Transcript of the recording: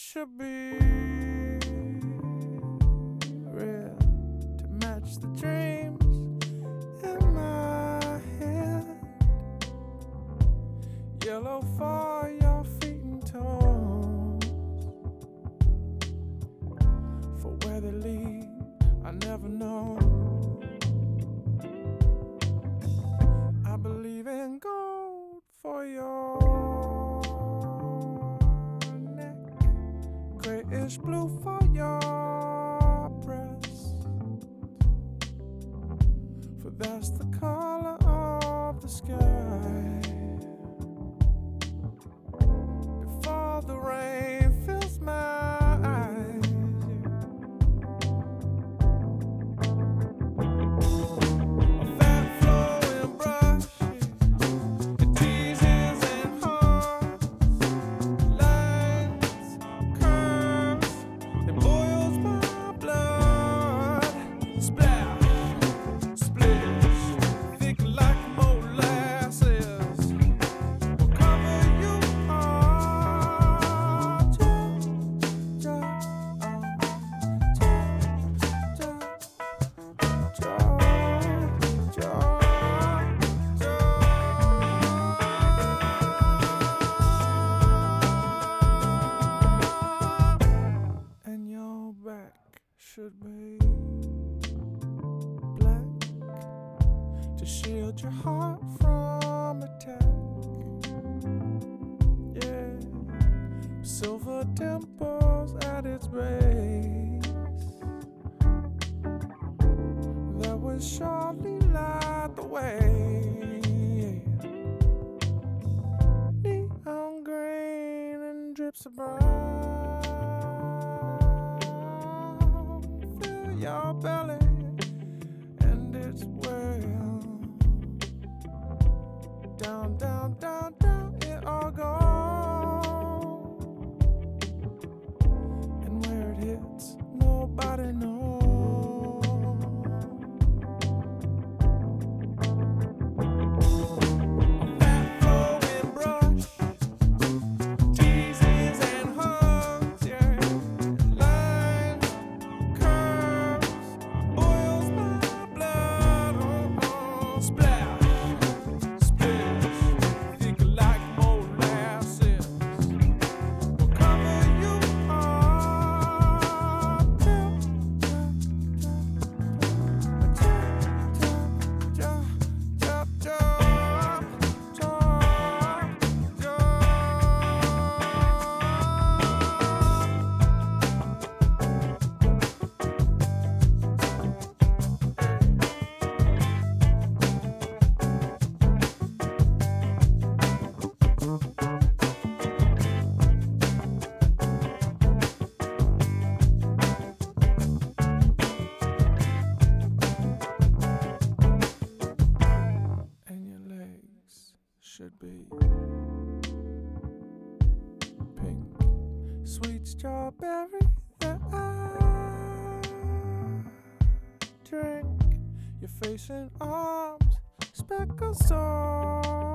should be real to match the dreams in my head. Yellow for your feet and toes. For where they lead, I never know. I believe in gold for your neck, grayish blue for your breast. For that's the color of the sky before the rain fills my eyes. A fat flowing brushes, it teases and haunts, lines, curves, it boils my blood. Splash, splish, thick like molasses, will cover you all. And your back should be black to shield your heart from attack. Yeah, silver temples at its base that would surely light the way. Neon green and drips of brown fill your belly, and it's well down, down, down, down it all goes. And where it hits, nobody knows. Fat flowing brush, teases and hugs, yeah. Lines, curves, boils my blood. Splash, splish, thick like molasses, will cover you all. And your legs should be pink, sweet strawberry that I drink. Your face and arms, speckled soul.